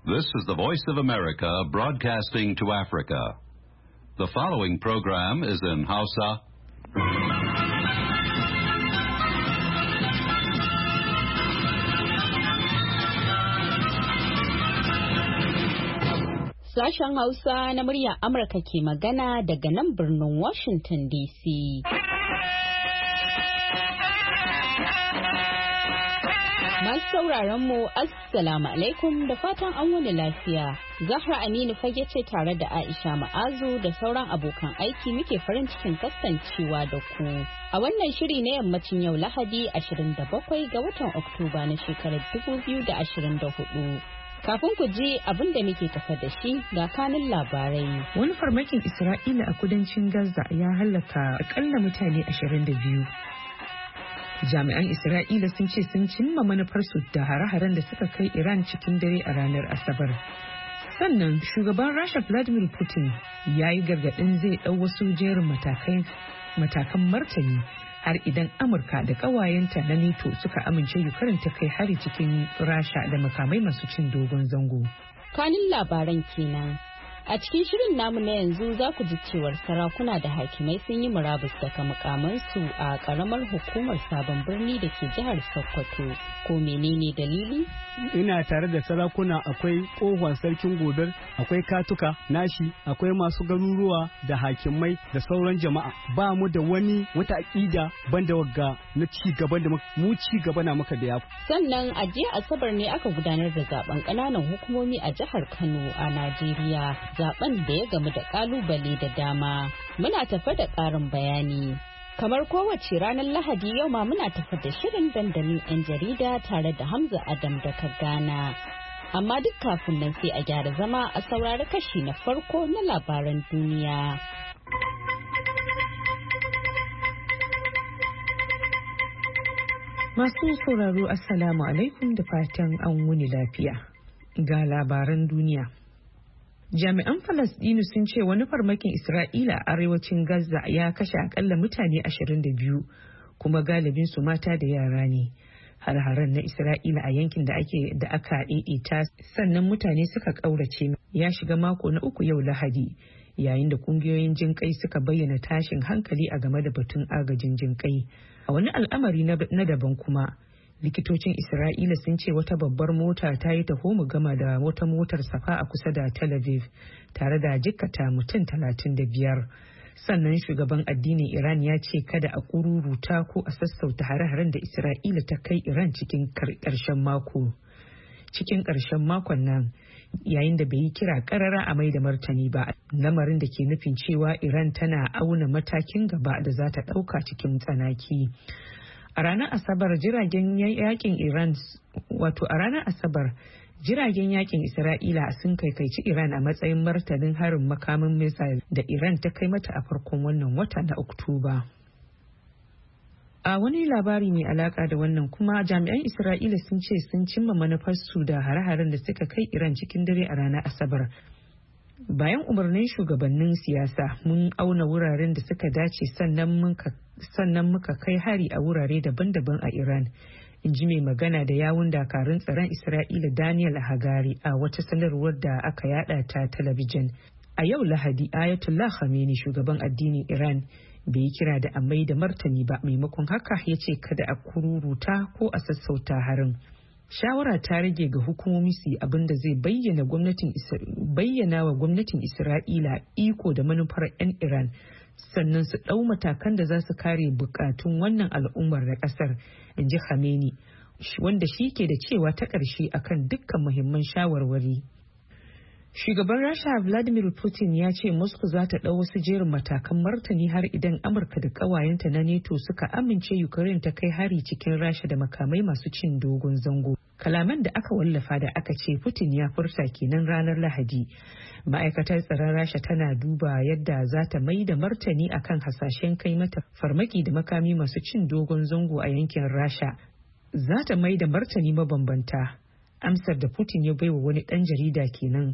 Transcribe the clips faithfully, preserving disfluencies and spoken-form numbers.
This is the Voice of America broadcasting to Africa. The following program is in Hausa. Sashen Hausa na murya Amurka ke magana daga nan birnin Washington D C. Masu sauraron mu Assalamu alaikum da fatan an wani lafiya. Zahra Aminu fage ce tare da Aisha Ma'azu da sauran abokan aiki muke farin cikin kasancewa da ku. A wannan shiri na yammacin yau Lahadi ashirin da bakwai ga watan Oktoba na shekarar dubu biyu da ashirin da hudu. Kafin ku ji abin da muke tafa da shi ga kanin labarai. Wani farmakin Isra'ila a kudancin Gaza ya halaka akalla mutane ashirin da biyu. Jami'an Isra'ila sun ce sun cimma manufarsu da hare-haren da suka kai Iran cikin dare a ranar Asabar. Sannan shugaban Rasha Vladimir Putin ya yi gargaɗin zai ɗau wasu jerin matakan martani har idan Amurka da ƙawayenta na NATO suka amince Ukraine ta kai hari cikin Rasha da makamai masu cin dogon zango. Kanin labaran kenan. A cikin shirin namu na yanzu za ku ji cewar sarakuna da hakimai sun yi murabus daga mukamansu a karamar hukumar sabon birni da ke jihar Sokoto. Ko menene dalili? Ina tare da sarakuna, akwai tsohon sarkin gobe, akwai katuka nashi, akwai masu garuruwa da hakimai da sauran jama'a. Ba mu da wani wata aƙida banda wagga na ci gaba da mu ci gaba na maka da yafu. Sannan a jiya Asabar ne aka gudanar da zaben ƙananan hukumomi a jihar Kano a Najeriya. Zaben da ya gamu da kalubale da dama. Muna tafa da ƙarin bayani. Kamar kowace ranar Lahadi yau ma muna tafa da shirin dandalin 'yan jarida tare da Hamza Adam daga Ghana. Amma duk kafin nan sai a gyara zama a saurari kashi na farko na labaran duniya. Masu sauraro Assalamu alaikum da fatan an wuni lafiya. Ga labaran duniya. Jami'an Falasɗinu sun ce wani farmakin Isra'ila a arewacin Gaza ya kashe akalla mutane ashirin da biyu kuma galibin su mata da yara ne. Har-haren na Isra'ila a yankin da ake da aka daidaita sannan mutane suka ƙaurace ya shiga mako na uku yau Lahadi, yayin da kungiyoyin jinƙai suka bayyana tashin hankali a game da batun agajin jinƙai. A wani al'amari na daban kuma, likitocin Isra'ila sun ce wata babbar mota ta yi taho mu gama da wata motar safa a kusa da Tel Aviv tare da jikkata mutum talatin da biyar. Sannan shugaban addinin Iran ya ce kada a kururuta ko a sassauta hare-haren da Isra'ila ta kai Iran cikin ƙarshen mako. Cikin ƙarshen makon nan, yayin da bai yi kira ƙarara a mai da martani ba, lamarin da ke nufin cewa Iran tana auna matakin gaba da za ta ɗauka cikin tsanaki. A ranar Asabar jiragen yakin Iran wato a ranar Asabar jiragen yakin Isra'ila sun kaikaici Iran a matsayin martanin harin makamin missile da Iran ta kai mata a farkon wannan wata na Oktoba. A wani labari mai alaka da wannan kuma jami'an Isra'ila sun ce sun cimma manufarsu da hare-haren da suka kai Iran cikin dare a ranar Asabar. Bayan umarnin shugabannin siyasa mun auna wuraren da suka dace sannan muka sannan muka kai hari a wurare daban-daban a Iran, in ji mai magana da yawun dakarun tsaron Isra'ila Daniel Hagari a wata sanarwar da aka yada ta talabijin. A yau Lahadi Ayatollah Khamenei shugaban addinin Iran bai yi kira da amai da martani ba, maimakon haka ya ce kada a kururuta ko a sassauta harin. Shawara ta rage ga hukumomi su yi abin da zai bayyana bayyana wa gwamnatin Isra'ila iko da manufar 'yan Iran, sannan su ɗau matakan da za su kare bukatun wannan al'ummar da ƙasar, in ji Khamenei, wanda shi ke da cewa ta ƙarshe akan dukkan muhimman shawarwari. Shugaban Rasha Vladimir Putin ya ce Moscow za ta ɗau wasu jerin matakan martani har idan Amurka da ƙawayenta na NATO suka amince Ukraine ta kai hari cikin Rasha da makamai masu cin dogon zango. Kalaman da aka wallafa da aka ce Putin ya furta kenan ranar Lahadi. Ma'aikatar tsaron Rasha tana duba yadda za ta mai da martani akan hasashen kai mata farmaki da makami masu cin dogon zango a yankin Rasha. Za ta mai da martani mabambanta. Amsar da Putin ya baiwa wani ɗan jarida kenan.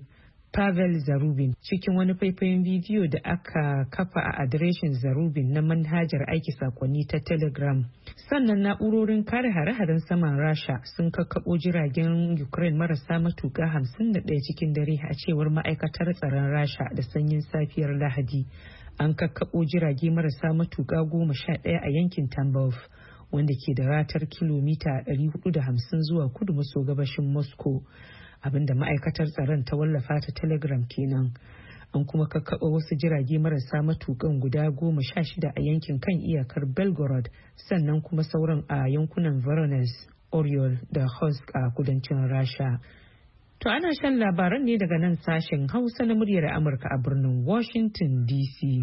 Pavel Zarubin cikin wani faifayen bidiyo da aka kafa a adireshin Zarubin na manhajar aiki sakonni ta Telegram. Sannan na'urorin kare hare-haren saman Rasha sun kakkaɓo jiragen Ukraine marasa matuƙa hamsin da ɗaya cikin dare a cewar ma'aikatar tsaron Rasha da sanyin safiyar Lahadi. An kakkaɓo jirage marasa matuƙa goma sha ɗaya a yankin Tambov, wanda ke da ratar kilomita ɗari hudu da hamsin zuwa kudu maso gabashin Moscow. Abinda ma'aikatar tsaron ta wallafa ta Telegram kenan. An kuma kakkaɓa wasu jirage marasa matukan guda goma sha shida a yankin kan iyakar Belgorod, sannan kuma sauran a yankunan Voronezh, Oryol da Khovsk a kudancin Rasha. To ana shan labaran ne daga nan sashen Hausa na muryar Amurka a birnin Washington D C.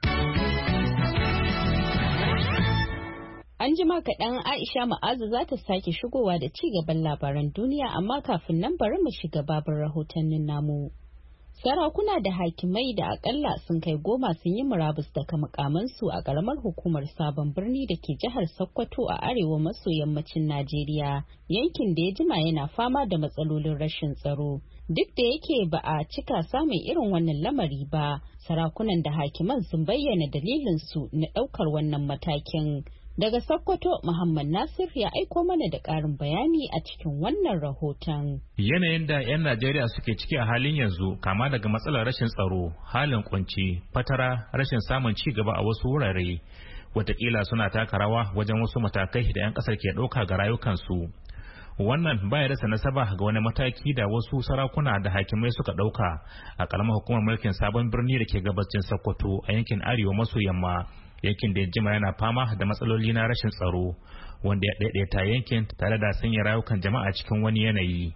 An jima kaɗan Aisha Ma'azu za ta sake shigowa da ci gaban labaran duniya, amma kafin nan bari mu shiga babin rahotannin namu. Sarakuna da hakimai da akalla sun kai goma sun yi murabus daga mukamansu a ƙaramar hukumar Sabon Birni da ke jihar Sokoto a arewa maso yammacin Najeriya, yankin da ya jima yana fama da matsalolin rashin tsaro. Duk da yake ba a cika samun irin wannan lamari ba, sarakunan da hakiman sun bayyana dalilinsu na ɗaukar wannan matakin. Daga Sokoto, Muhammad Nasir ya aiko mana da ƙarin bayani a cikin wannan rahoton. Yanayin da 'yan Najeriya suke ciki a halin yanzu, kama daga matsalar rashin tsaro, halin kunci, fatara, rashin samun ci gaba a wasu wurare, watakila suna taka rawa wajen wasu matakai da 'yan ƙasar ke ɗauka ga rayukansu. Wannan baya rasa nasaba ga wani mataki da wasu sarakuna da hakimai suka ɗauka a ƙaramar hukumar mulkin Sabon Birni da ke gabacin Sokoto a yankin arewa maso yamma. Yankin da ya jima yana fama da matsaloli na rashin tsaro, wanda ya daidaita yankin tare da sanya rayukan jama'a cikin wani yanayi.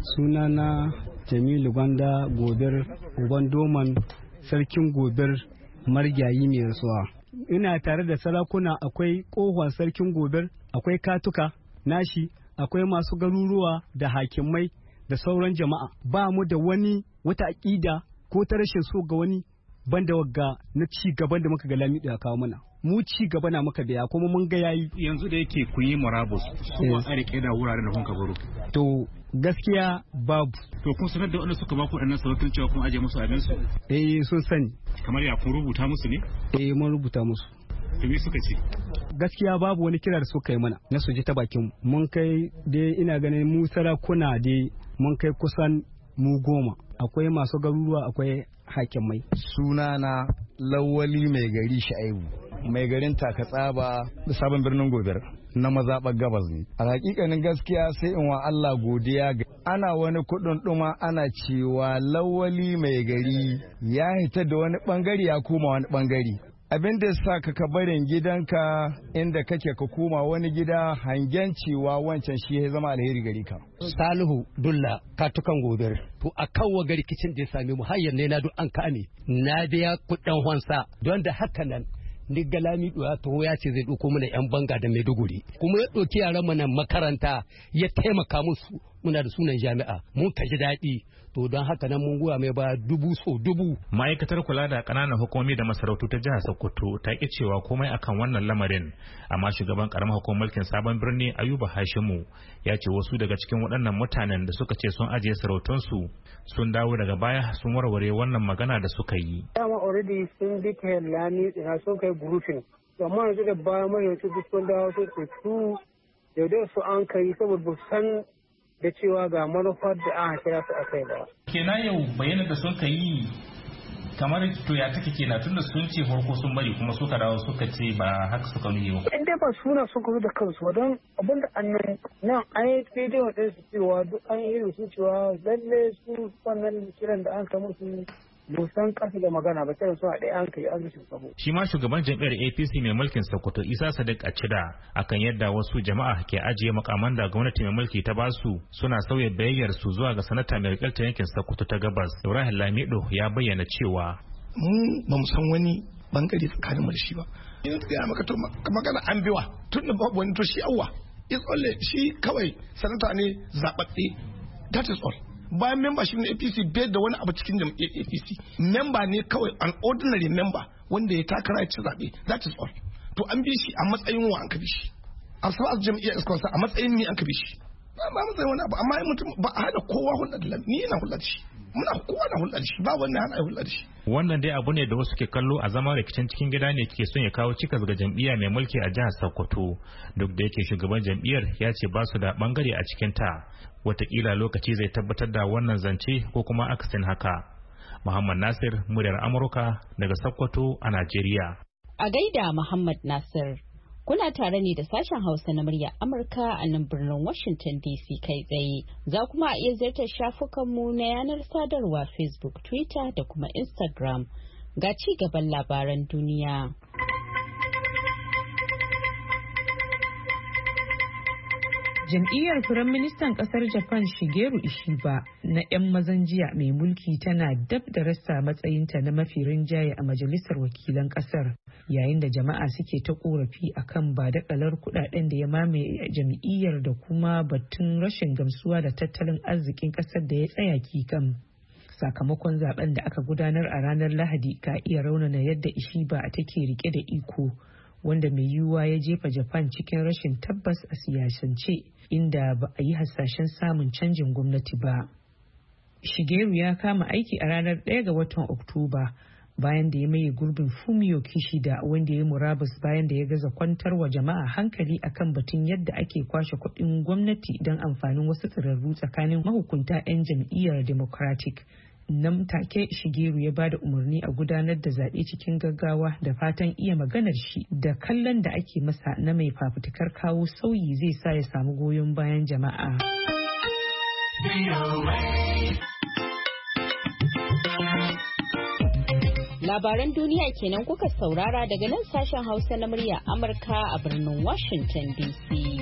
Sunana Jamilu Gwanda Gobir, Uban Doman, Sarkin Gobir, Margayi mai rasuwa. Ina tare da sarakuna, akwai kohon Sarkin Gobir, akwai katuka nashi, akwai masu garuruwa da hakimai da sauran jama'a. Ba mu da wani wata aƙida ko ta rashin so ga wani banda wagga na ci gaban da muka ga Lamido ya kawo mana. Mu ci gaba na muka biya kuma mun ga yayi. Yanzu da yake kun yi murabus, kuma a rike da wuraren da kun ka baro. To gaskiya babu. To kun sanar da wanda suka ba ku ɗannan sarautar cewa kun aje musu abin su? Eh sun sani. Kamar ya kun rubuta musu ne? Eh mun rubuta musu. To me suka ce? Gaskiya babu wani kira da suka yi mana na su ji ta bakin mun kai dai ina ganin mu sarakuna dai mun kai kusan mu goma. Akwai masu garuruwa, akwai hakimai. Sunana Lawali mai gari Sha'ibu, mai garin Takatsaba da Sabon Birnin Gobir na mazaɓar gabas ne. A hakikanin gaskiya sai in wa Allah godiya ga ana wani kuɗin ɗuma ana cewa Lawali mai gari ya hita da wani ɓangare ya koma wani ɓangare. Abin da sa ka ka barin gidanka inda kake ka koma wani gida hangen cewa wancan shi ya zama alheri gari ka. Salihu Dulla Katukan Gobir. To a kawo gari kicin da ya same mu har yanne na duk an kame. Na biya kuɗin honsa don da haka nan ni galami ya taho ya ce zai ɗauko mana yan banga da Maiduguri. Kuma ya ɗauki yaran mu nan makaranta ya taimaka musu, muna da sunan jami'a mun kaji daɗi. To don haka nan mun goya mai ba dubu so dubu. Ma'aikatar kula da ƙananan hukumomi da masarautu ta jihar Sokoto ta ki cewa komai akan wannan lamarin, amma shugaban ƙaramar hukumar mulkin Sabon Birni Ayuba Hashimu ya ce wasu daga cikin waɗannan mutanen da suka ce sun ajiye sarautunsu sun dawo daga baya sun warware wannan magana da suka yi. Dama already sun dika lami da sun kai grouping, amma yanzu da baya mai yanzu duk sun dawo su yaudai su an kai saboda san da cewa ga manufar da aka kira su akai ba. Kenan yau bayyana da sun ka yi kamar to ya take kenan tunda sun ce farko sun bari kuma suka dawo suka ce ba haka suka nuni ba. In dai ba suna sun kazo da kansu ba don abin da annan nan an yi bidiyo ɗin su cewa duk an yi irin su cewa lalle su wannan kiran da an kama su musan kasa da magana ba sai su a ɗaya an kai an rushe sabo. Shi ma shugaban jam'iyyar A P C mai mulkin Sokoto Isa Sadiq Acida akan yadda wasu jama'a ke ajiye makaman da gwamnati mai mulki ta basu suna sauya bayayyar su zuwa ga sanata mai wakiltar yankin Sokoto ta Gabas Ibrahim Lamido ya bayyana cewa mu ba mu san wani bangare tsakanin mu da shi ba. Ina ga maka to magana an biwa tun da babu wani to shi awwa is only shi kawai sanata ne zababbe, that is all. Bayan membership na A P C bai da wani abu cikin jam'iyyar A P C, member ne kawai an ordinary member wanda ya takara ya ci zaɓe, that is all. To an bi shi a matsayin wa an ka bi shi, a sa jam'iyyar iskonsa a matsayin ni an ka bi shi, ba matsayin wani abu, amma mutum ba a haɗa kowa hulɗa da ni yana hulɗa da shi. muna kowa na hulɗa da shi ba wanda hana hulɗa da shi. Wannan dai abu ne da wasu ke kallo a zaman rikicin cikin gida ne ke son ya kawo cikas ga jam'iyya mai mulki a jihar Sokoto, duk da yake shugaban jam'iyyar ya ce ba su da bangare a cikin ta. Wataƙila lokaci zai tabbatar da wannan zance ko kuma akasin haka. Muhammad Nasir, muryar Amurka daga Sokoto a Najeriya. A gaida Muhammad Nasir. Kuna tare ne da sashen Hausa na murya Amurka a nan birnin Washington D C kai tsaye. Za kuma a iya ziyartar shafukanmu na yanar sadarwa Facebook, Twitter da kuma Instagram. Ga ci gaban labaran duniya. Jam'iyyar Firaministan ƙasar Japan Shigeru Ishiba na 'yan mazan jiya mai mulki tana dab da rasa matsayinta na mafi rinjaye a Majalisar Wakilan ƙasar, yayin da jama'a suke ta korafi akan badakalar kudaden da ya mamaye jam'iyyar da kuma batun rashin gamsuwa da tattalin arzikin ƙasar da ya tsaya kikan. Sakamakon zaben da aka gudanar a ranar Lahadi ka iya raunana yadda Ishiba take rike da iko, wanda mai yiwuwa ya jefa Japan cikin rashin tabbas a siyasance, inda ba a yi hasashen samun canjin gwamnati ba. Shigeru ya kama aiki a ranar ɗaya ga watan Oktoba bayan da ya maye gurbin Fumio Kishida, wanda ya murabus bayan da ya gaza kwantar wa jama'a hankali akan batun yadda ake kwashe kuɗin gwamnati don amfanin wasu tsirarru tsakanin mahukunta 'yan jam'iyyar Democratic. Nan take Shigeru ya bada umarni a gudanar da zaɓe cikin gaggawa da fatan iya maganar shi da kallon da ake masa na mai fafutukar kawo sauyi zai sa ya samu goyon bayan jama'a. Labaran duniya kenan kuka saurara daga nan sashen Hausa na murya Amurka a birnin Washington D C.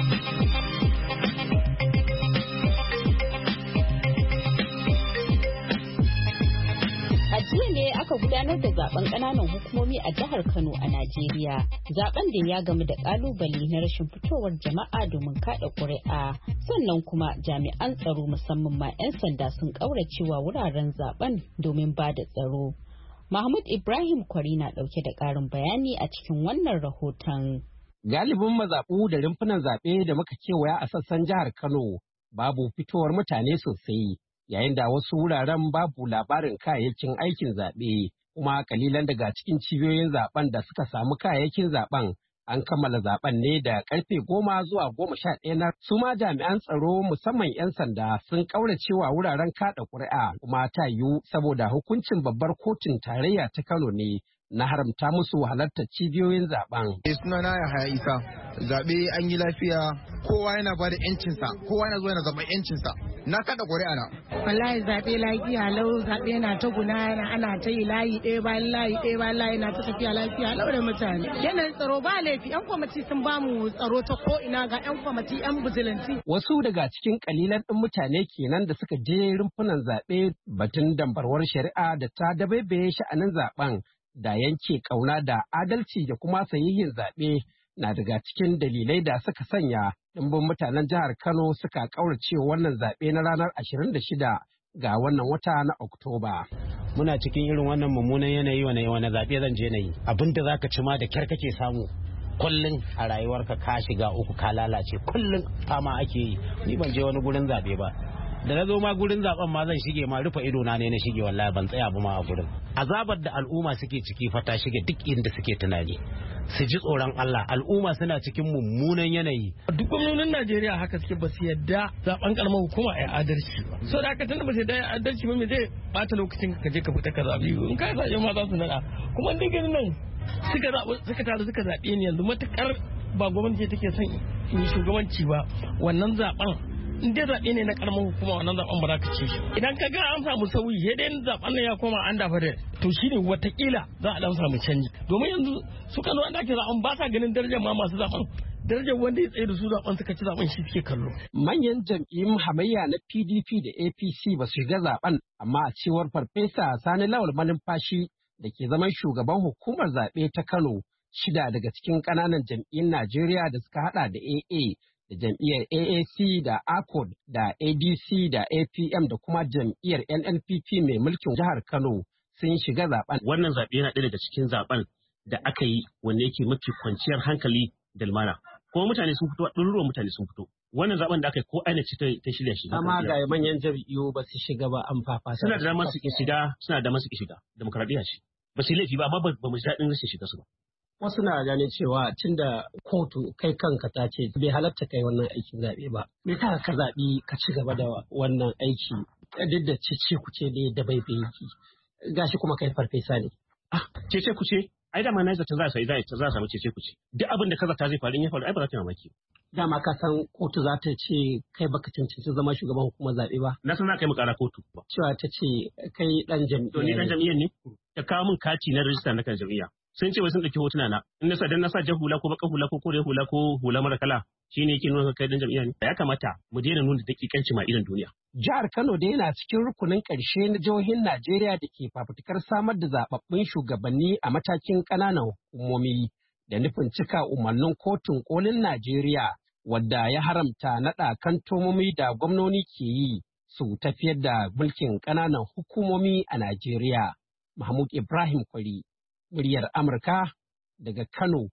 Jiya ne aka gudanar da zaben kananan hukumomi a jihar Kano a Najeriya. Zaben da ya gamu da kalubale na rashin fitowar jama'a domin kada ƙuri'a. Sannan kuma jami'an tsaro musamman ma 'yan sanda sun ƙauracewa wuraren zaben domin ba da tsaro. Mahmud Ibrahim Kwari na ɗauke da ƙarin bayani a cikin wannan rahoton. Galibin mazaɓu da rumfunan zaɓe da muka kewaya a sassan jihar Kano babu fitowar mutane sosai. Yayin da wasu wuraren babu labarin kayayyakin aikin zaɓe, kuma kalilan daga cikin cibiyoyin zaben da suka samu kayayyakin zaben an kammala zaben ne da karfe goma zuwa goma sha ɗaya na su ma jami'an tsaro musamman 'yan sanda sun ƙauracewa wuraren kaɗa ƙuri'a, kuma ta yiwu saboda hukuncin babbar kotun tarayya ta Kano ne na haramta musu halartar cibiyoyin zaben. Sunana ya haya isa, zaɓe an yi lafiya, kowa yana ba da 'yancinsa, kowa yana zuwa yana zaɓen 'yancinsa. Na kada ƙuri'a na. Wallahi zaɓe lafiya lau, zaɓe na ta gudana, ana ta yi layi ɗaya bayan layi ɗaya bayan layi na ta tafiya lafiya lau da mutane. Yanayin tsaro ba laifi, 'yan kwamiti sun ba mu tsaro ta ko ina ga 'yan kwamiti 'yan bijilanti. Wasu daga cikin kalilan ɗin mutane kenan da suka je rumfunan zaɓe batun dambarwar shari'a da ta dabaibaye sha'anin zaɓen da yanke ƙauna da adalci da kuma sayayyin zaɓe na daga cikin dalilai da suka sanya ɗimbin mutanen jihar Kano suka ƙaurace wannan zaɓe na ranar ashirin da shida ga wannan wata na Oktoba. Muna cikin irin wannan mummunan yanayi wane wane zaɓe zan je na yi. Abin da za ka ci ma da kyar kake samu. Kullum a rayuwarka ka shiga uku ka lalace, kullum fama ake yi. Ni ban je wani gurin zaɓe ba. Da na zo ma gurin zaben ma zan shige ma rufe ido na ne na shige, wallahi ban tsaya ba ma a gurin. Azabar da al'umma suke ciki fa ta shige duk inda suke tunani. Su ji tsoron Allah, al'umma suna cikin mummunan yanayi. Duk gwamnonin Najeriya haka suke, ba su yadda zaben karamar hukuma a adalci ba. So da haka tunda ba su yadda adalci ba, me zai bata lokacin ka je ka fita ka zabi. In ka zabe ma za su nada. Kuma dai ganin nan suka zabe suka tare suka zabe ni yanzu matukar ba gwamnati take son yi shugabanci ba, wannan zaben in dai zaɓe ne na ƙaramin hukuma wannan zaɓen ba za ka ce shi. Idan ka ga an samu sauyi sai dai zaɓen nan ya koma an dafa da to shine watakila za a dan samu canji. Domin yanzu suka zo an ake zaɓen ba sa ganin darajar ma masu zaɓen. Darajar wanda ya tsaye da su zaɓen suka ci zaɓen shi suke kallo. Manyan jam'iyyun hamayya na P D P da A P C ba su shiga zaɓen, amma a cewar Farfesa Sani Lawal Malumfashi da ke zaman shugaban hukumar zaɓe ta Kano, shida daga cikin ƙananan jam'iyyun Najeriya da suka haɗa da A A da jam'iyyar A A C da A C O D da A D C da A P M da kuma jam'iyyar N N P P mai mulkin jihar Kano sun shiga zaben. Wannan zaɓe yana ɗaya daga cikin zaben da aka yi wanda yake mafi kwanciyar hankali da lumana. Kuma mutane sun fito, ɗaruruwan mutane sun fito. wannan zaben da aka yi ko aina ce ta shirya shi. Amma ga manyan jam'iyyu ba su shiga ba an fafata. Suna da damar su shiga, suna da damar su shiga. Demokradiyya ce. Ba su laifi ba amma ba mu ji daɗin rashin shiga su ba. Wasu na ganin cewa tunda kotu kai kanka ta ce bai halatta kai wannan aikin zaɓe ba. Me ka ka zaɓi ka ci gaba da wannan aiki duk da cece kuce ne da bai bai yi. Gashi kuma kai farfesa ne. Ah, cece kuce? Ai da ma na zata za su za a samu cece kuce. Duk abin da ka zata zai faru in ya faru ai ba za ta mamaki. Dama ka san kotu za ta ce kai baka cancanci zama shugaban hukumar zaɓe ba. Na san za ka yi mu ƙara kotu. Cewa ta ce kai ɗan jam'iyya. To ni ɗan jam'iyyar ne? Ta kawo min kati na rajista na kan jam'iyya. Sun ce wai sun ɗauki hotuna na. In na sa dan na sa jan hula ko baƙar hula ko kore hula ko hula mara kala shi ne yake nuna kai ɗan jam'iyya ne. Ya kamata mu daina nuna daƙiƙanci ma idan duniya. Jihar Kano da yana cikin rukunin ƙarshe na jihohin Najeriya da ke fafutukar samar da zaɓaɓɓun shugabanni a matakin ƙananan hukumomi da nufin cika umarnin kotun kolin Najeriya wadda ya haramta naɗa kantomomi da gwamnoni ke yi su tafiyar da mulkin ƙananan hukumomi a Najeriya. Mahmud Ibrahim Kwari, muryar Amurka daga Kano,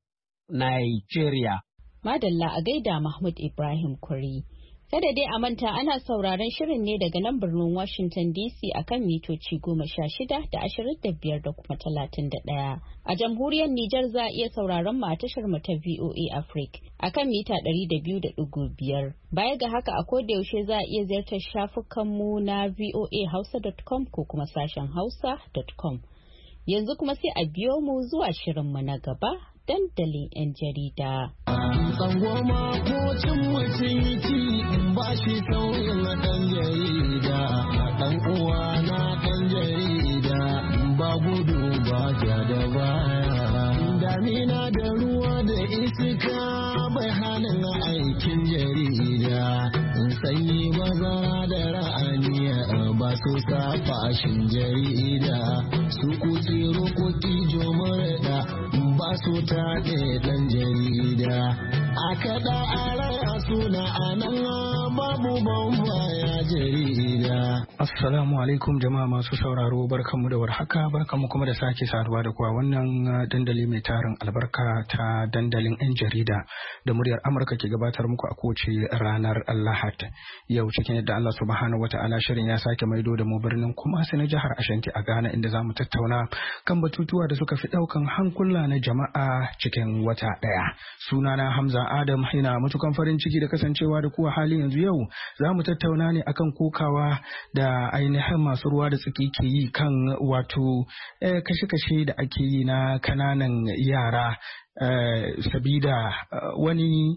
Nigeria. Madalla a gaida Mahmud Ibrahim Kwari. Kada dai a manta ana sauraron shirin ne daga nan birnin Washington D C akan mitoci goma sha shida da ashirin da biyar da kuma talatin da ɗaya. A jamhuriyar Nijar za a iya sauraron mu a tashar mu ta V O A Africa akan mita ɗari da biyu da ɗigo biyar. Baya ga haka a koda yaushe za a iya ziyartar shafukan mu na v o a hausa dot com ko kuma sashen hausa dot com. Yanzu kuma sai a biyo mu zuwa shirin mu na gaba. Dandalin 'yan jarida. Tsangwama ko cin mutunci ba shi sauyin ɗan jarida, ɗan uwa na ɗan jarida ba gudu ba ja da baya. Damina da ruwa da iska bai hannun aikin jarida, sanyi bazara da ra'aniya ba su sa fashin jarida, su kuki rokoki jomar ba su taɗe ɗan jarida, a kaɗa a raya suna a nan babu bambaya jarida. Assalamu alaikum jama'a masu sauraro, barkanmu da warhaka, barkanmu kuma da sake saduwa da kuwa wannan dandali mai tarin albarka ta dandalin 'yan jarida da muryar Amurka ke gabatar muku a kowace ranar Lahad. Yau cikin yadda Allah subhanahu wata'ala shirin ya sake maido da mu birnin Kumasi na jihar Ashanti a Ghana, inda za mu tattauna kan batutuwa da suka fi ɗaukan hankula na jama'a cikin wata ɗaya. Sunana Hamza Adam, ina matukan farin ciki da kasancewa da kuwa halin yanzu. Yau za mu tattauna ne akan kokawa da ainihin masu ruwa da tsaki ke yi kan wato eh, kashe-kashe da ake yi na kananan yara eh, sabida uh, wani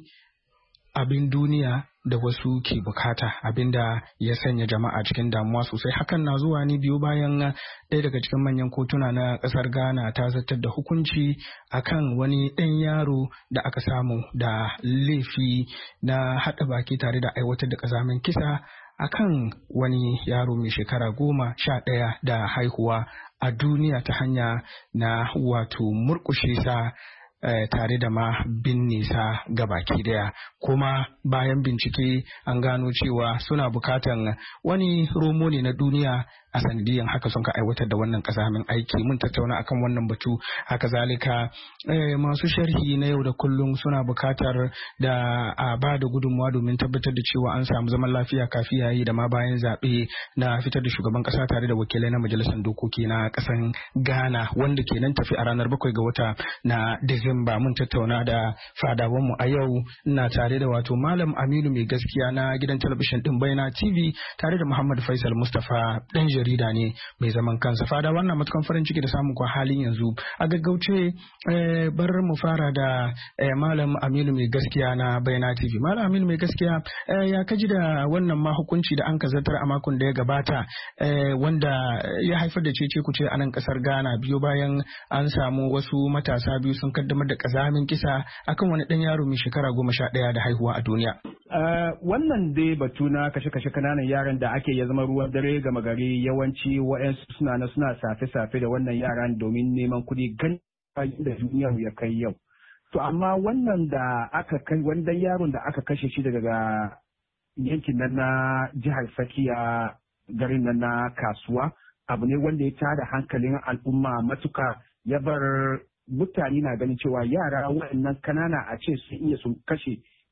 abin duniya da wasu ke bukata, abinda ya sanya jama'a cikin damuwa sosai. Hakan na zuwa ne biyu bayan ɗaya daga cikin manyan kotuna na ƙasar Ghana ta zartar da hukunci akan wani ɗan yaro da aka samu da laifi na haɗa baki tare da aiwatar da ƙazamin kisa akan wani yaro mai shekara goma sha ɗaya da haihuwa a duniya ta hanya na wato murƙushe sa Eh, tare da ma binne sa gabaki daya. Kuma bayan bincike an gano cewa suna bukatan wani romo ne na duniya, a sanadiyan haka sun ka aiwatar da wannan kasamin aiki. Mun tattauna akan wannan batu. Haka zalika eh, masu sharhi na yau da kullum suna bukatar da a ba da gudunmawa domin tabbatar da cewa an samu zaman lafiya kafi yayi da ma bayan zaɓe na fitar da shugaban ƙasa tare da wakilai na majalisar dokoki na ƙasan Ghana, wanda ke nan tafi a ranar bakwai ga wata na Disamba. Mun tattauna da fadawanmu a yau. Ina tare da wato Malam Aminu mai gaskiya na gidan talabishin din Baina T V tare da Muhammad Faisal Mustapha dan jarida ne mai zaman kansa. Fada wannan matukan farin ciki da samun kwa halin yanzu. A gaggauce eh, bar mu fara da eh, Malam Aminu mai gaskiya na Baina T V. Malam Aminu mai gaskiya eh, ya kaji da wannan ma hukunci da an kazartar a makon da ya gabata eh, wanda ya haifar da cece kuce a nan kasar Ghana biyo bayan an samu wasu matasa biyu sun kaddamar da kazamin kisa akan wani dan yaro mai shekara goma sha ɗaya da haihuwa a duniya. Uh, wannan dai batu na kashe-kashe kananan yaran da ake ya zama ruwan dare gama gari, yawanci wa'yansu suna na suna safe-safe da wannan yaran domin neman kuɗi gan da duniya ya kai yau. To amma wannan da aka kai wanda yaron da aka kashe shi daga yankin nan na jihar Sakiya, garin nan na Kasuwa, abu ne wanda ya tada hankalin al'umma matuka, ya bar mutane na ganin cewa yara waɗannan kanana a ce sun iya sun kashe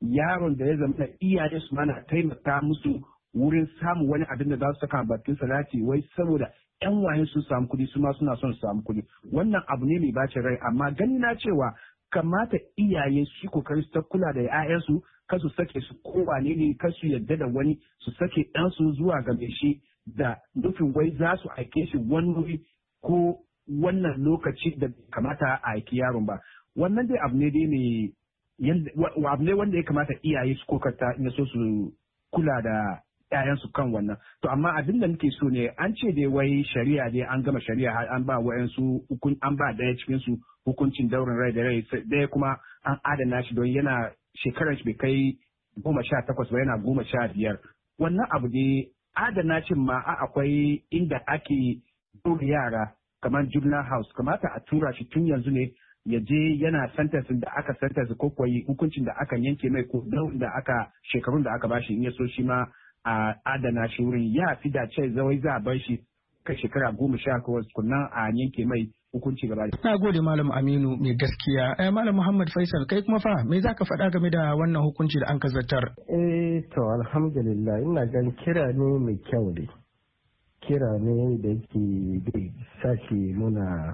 yaron da ya zama na iyaye su mana taimaka musu wurin samun wani abin da za su saka bakin salati wai saboda yan waye sun samu kuɗi su ma suna son su samu kuɗi. Wannan abu ne mai bacin rai, amma gani na cewa kamata iyaye su kokari su ta kula da 'ya'yansu, kar su sake su kowane ne, kar su yadda da wani su sake ɗansu zuwa ga mai shi da nufin wai za su aike shi wani wuri ko wannan lokaci da kamata a aiki yaron ba. Wannan dai abu ne dai ne abu ne wanda ya kamata iyaye su kokarta in so su kula da 'ya'yansu kan wannan. To amma abin da nake so ne, an ce dai wai shari'a dai an gama shari'a har an ba wa'yansu hukun an ba daya cikin su hukuncin daurin rai da rai, daya kuma an adana shi don yana shekarar shi bai kai goma sha takwas ba, yana goma sha biyar. Wannan abu dai adana cin ma akwai inda ake ɗaure yara kamar juvenile house, kamata a tura shi tun yanzu ne ya je yana sentencing da aka sentence ko kuwa hukuncin da aka yanke mai ko da aka shekarun da aka bashi, in ya so shi ma a adana shi wurin ya fi da ce zawai za a bar shi kai shekara goma sha kawai kunnan a yanke mai hukunci gaba da. Na gode Malam Aminu mai gaskiya. Eh, Malam Muhammad Faisal, kai kuma fa me za ka faɗa game da wannan hukunci da an ka zartar? Eh to alhamdulillah ina gan kira ne mai kyau ne. Kira ne da yake da sake muna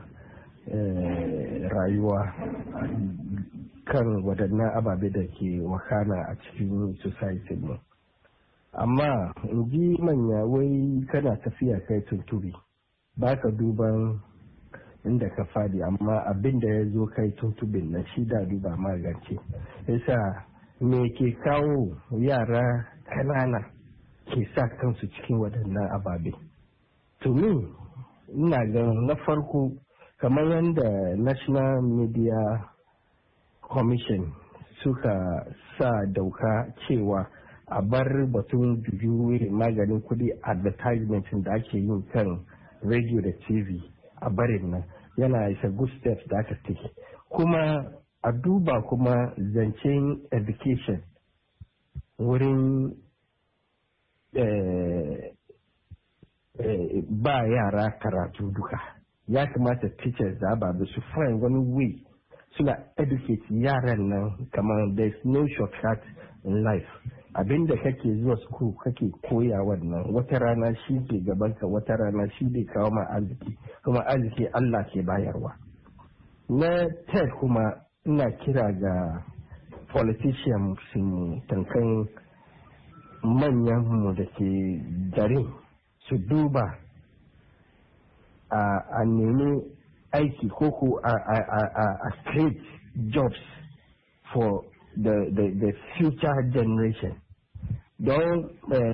rayuwa kan waɗannan ababe da ke wakana a cikin society mu. Amma in ji manya wai kana tafiya kai tunturi ba ka duban inda ka fadi, amma abin da ya zo kai tuntubin na shi da duba magance. Yasa me ke kawo yara kanana ke sa kansu cikin waɗannan ababe? To me ina ga na farko kamar yadda National Media Commission suka sa dauka cewa a bar batun jujuyoyin maganin kudi advertisement da ake yin kan radio da T V a barin nan yana isa good steps da aka take, kuma a duba kuma zancen education wurin eh, eh, ba yara karatu duka. Ya kamata teachers da ababe su find wani way suna educate yaran nan, kamar there's no shortcut in life. Abinda kake zuwa school kake koya wannan wata rana shi ke gabanka, wata rana shi bai kawo ma arziki, kuma arziki Allah ke bayarwa. Na third kuma ina kira ga politicians mu tankan manyan mu da ke garin su duba a nemi aiki ko ko a create jobs for the, the, the future generation. Don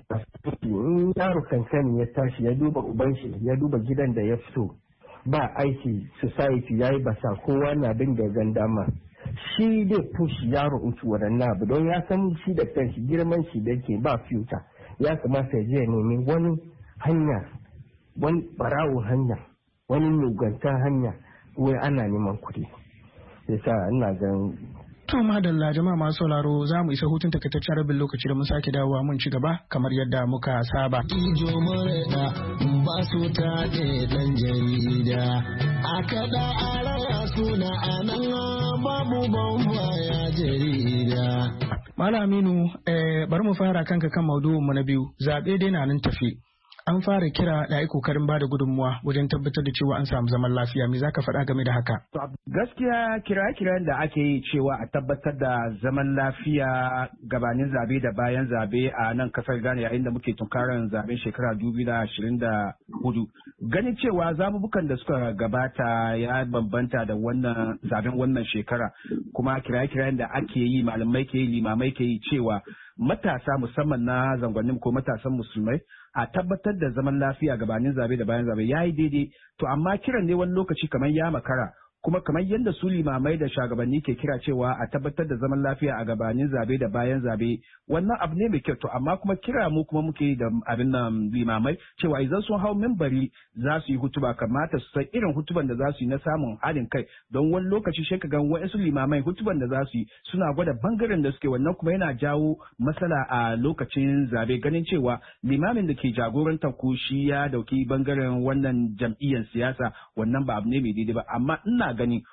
in yaro kankani ya tashi ya duba uban shi, ya duba gidan da ya fito, ba aiki, society ya yi basa, kowa na bin da gandama, shi dai push yaro into waɗannan abu don ya san shi da kanshi girman shi da ke ba future. Ya kamata ya je ya nemi wani hanya, wani barawo hanya, wani muganta hanya, wai ana neman kuɗi. Yasa ina gan To madalla jama'a masu sauraro za mu isa hutun takaitaccen rabin lokaci da mun sake dawowa mun ci gaba kamar yadda muka saba. Ijo maraɗa ba su ta ɗan jarida, a kaɗa a raya suna a nan babu bamba ya jarida. Malam Aminu, eh, bari mu fara kanka kan maudu'in mu na biyu, zaɓe dai na nan tafi. An fara kira da ai kokarin bada gudunmuwa wajen tabbatar da cewa an samu zaman lafiya. Me zaka faɗa game da haka? Gaskiya kira-kiran da ake yi cewa a tabbatar da zaman lafiya gabanin zabe da bayan zabe a nan kasar Ghana yayin da muke tunkarar zaben shekara dubu da ashirin da hudu. Ganin cewa zabubukan da suka gabata ya bambanta da wannan zaben wannan shekara, kuma kira-kiran da ake yi malamai ke yi limamai ke yi cewa matasa musamman na zangonnin ko matasan musulmai a tabbatar da zaman lafiya gabanin zabe da bayan zabe yayi daidai. To amma kiran ne wani lokaci kamar ya makara, kuma kamar yadda su limamai da shugabanni ke kira cewa a tabbatar da zaman lafiya a gabanin zabe da bayan zabe, wannan abu ne mai kyau. To amma kuma kira mu kuma muke da abin nan limamai cewa idan sun hau mimbari za su yi hutuba, kamata su san irin hutuban da za su yi na samun haɗin kai, don wani lokaci shi ka ga wa'insu limamai hutuban da za su yi suna gwada bangaren da suke, wannan kuma yana jawo matsala a lokacin zabe, ganin cewa limamin da ke jagorantar ku shi ya dauki bangaren wannan jam'iyyar siyasa, wannan ba abu ne mai daidai ba. Amma ina gani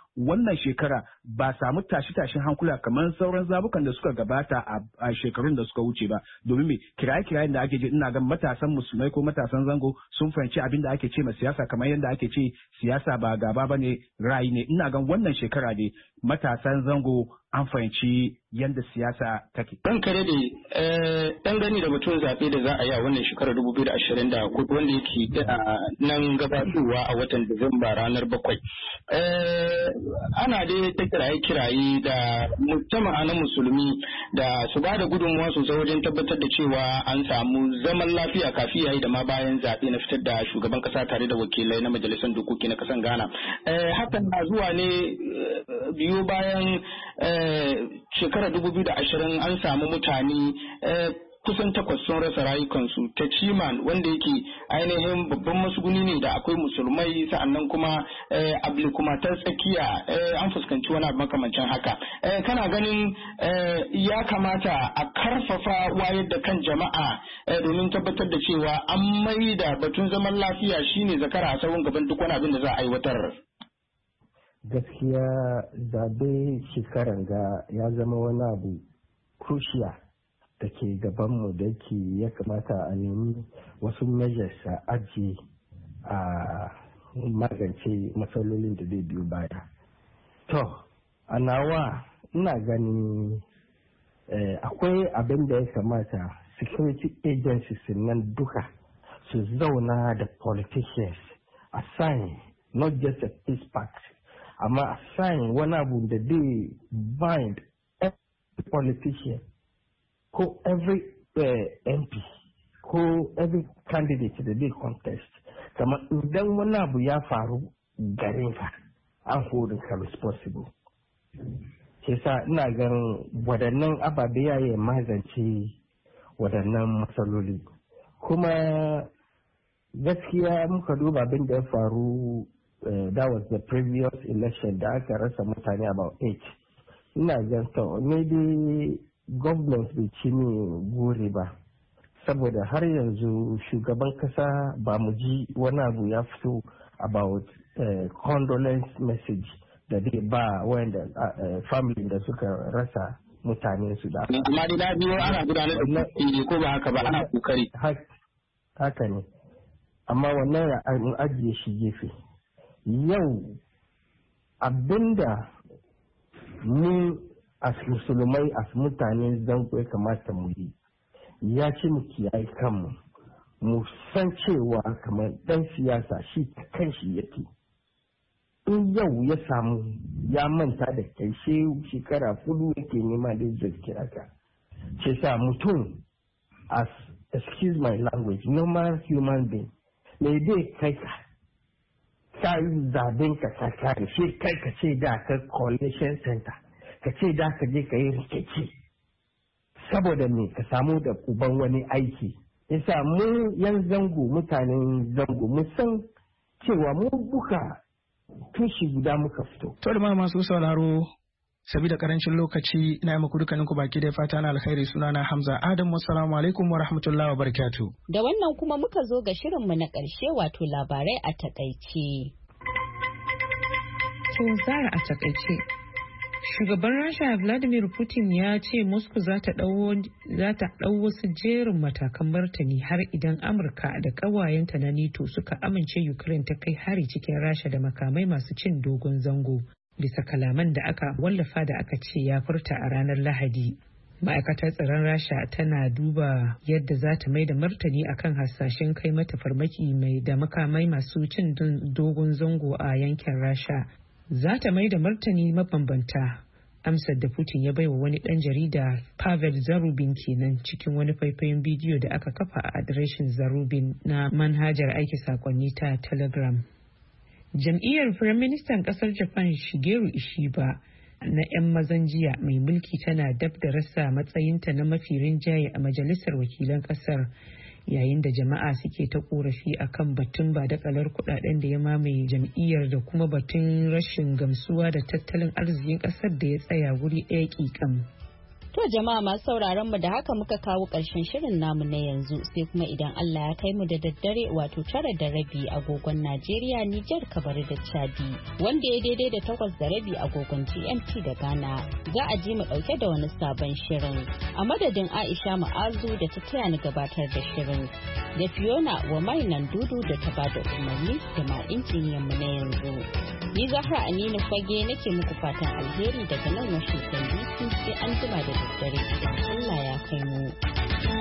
wannan shekara ba samu tashi-tashin hankula kamar sauran zabukan da suka gabata a shekarun da suka wuce ba. Domin me kiraye-kirayen da ake ji ina ga matasan musulmai ko matasan zango sun fahimci abin da ake ce ma siyasa kamar yadda ake ce siyasa ba gaba ba ne ra'ayi ne. Ina gan wannan shekara ne matasan zango an fahimci yadda siyasa take. Dan kare da dan gani da batun zaɓe da za a yi a wannan shekarar dubu biyu da ashirin da hudu wanda yake da nan gabatowa a watan Disamba ranar bakwai. Ana dai ta kiraye-kiraye da mujtama'a na musulmi da su ba da gudunmuwa sosai wajen tabbatar da cewa an samu zaman lafiya kafin yayi da ma bayan zaɓe na fitar da shugaban ƙasa tare da wakilai na majalisar dokoki na ƙasar Ghana. Hakan na zuwa ne biyo bayan shekarar dubu biyu da ashirin an samu mutane kusan takwas sun rasa rayukansu ta ciman wanda yake ainihin babban masuguni ne da akwai musulmai sa'annan kuma abli kuma ta tsakiya an fuskanci wani abu makamancin haka. Kana ganin ya kamata a karfafa wayar da kan jama'a domin tabbatar da cewa an mai da batun zaman lafiya shine zakara a sauran gaban duk wani abin da za a aiwatar. Gaskiya zabe shekaran ga ya zama wani abu crucial da ke gabanmu da ke ya kamata a nemi wasu measures a ajiye a magance matsalolin da zai biyo baya. To, a nawa ina gani akwai abin da ya kamata security agencies nan duka su zauna da politicians a sign not just a peace pact amma a sign wani abu da zai bind every politician ko every uh, M P ko every candidate da zai contest kamar idan wani abu ya faru garin ka an holding ka responsible. Ke sa ina ganin waɗannan ababe ya yi mazance waɗannan matsaloli kuma gaskiya muka duba abin da ya faru uh, that was the previous election da aka rasa mutane about eight. Ina gan to maybe government bai ci ne gore ba saboda har yanzu shugaban kasa ba mu ji wani abu ya fito about uh, condolence message da dai ba wanda uh, family da suka rasa mutane su da amma da biyo ana gudanar da ko ba haka ba ana kokari haka ne amma wannan an ajiye shi gefe yau abinda mu as musulmai as mutane zango ya kamata mu yi ya ce mu kiyaye kanmu mu san cewa kamar dan siyasa shi kan shi yake in yau ya samu ya manta da kai she shekara fudu yake nema da zai kira ka ce sa mutum as excuse my language normal human being me dai kai ka ka zaben ka ka kare shi kai ka ce da ka coalition center ka ce da ka je ka yi rikici saboda me ka samu da uban wani aiki yasa mu yan zango mutanen zango mu san cewa mu buka tushi guda muka fito. To da masu sauraro sabida karancin lokaci na yi muku dukkanin ku baki da fata na alkhairi sunana Hamza Adam. Assalamu alaikum wa rahmatullahi wa barakatuh. Da wannan kuma muka zo ga shirinmu na ƙarshe wato labarai a takaice. To Zara a takaice. Shugaban Rasha Vladimir Putin ya ce Moscow za ta ɗau wasu jerin matakan martani har idan Amurka da ƙawayenta na NATO suka amince Ukraine ta kai hari cikin Rasha da makamai masu cin dogon zango. Bisa kalaman da aka wallafa da aka ce ya furta a ranar Lahadi. Ma'aikatar tsaron Rasha tana duba yadda za ta mai da martani akan hasashen kai mata farmaki mai da makamai masu cin dogon zango a yankin Rasha. Za ta mai da martani mabambanta. Amsar da Putin ya baiwa wani ɗan jarida Pavel Zarubin kenan cikin wani faifayin bidiyo da aka kafa a adireshin Zarubin na manhajar aiki sakonni ta Telegram. Jam'iyyar Firaministan ƙasar Japan Shigeru Ishiba na 'yan mazan jiya mai mulki tana dab da rasa matsayinta na mafi rinjaye a majalisar wakilan ƙasar yayin da jama'a suke ta korafi akan batun ba da kalar kudaden da ya mamaye jam'iyyar da kuma batun rashin gamsuwa da tattalin arzikin kasar da ya tsaya wuri ɗaya ƙiƙam. To jama'a masu sauraron mu da haka muka kawo ƙarshen shirin namu na yanzu sai kuma idan Allah ya kai mu da daddare wato tara da rabi agogon Najeriya, Nijar, Kabari da Chadi wanda ya daidai da takwas da rabi agogon G M T da Ghana za a ji mu ɗauke da wani sabon shirin. A madadin Aisha Ma'azu da ta taya ni gabatar da shirin da Fiona wa mainan dudu da ta bada umarni da ma injiniyan mu na yanzu. Ni Zahra Aminu Fage nake muku fatan alheri daga nan Washington D C sai an jima da daddare idan Allah ya kai mu.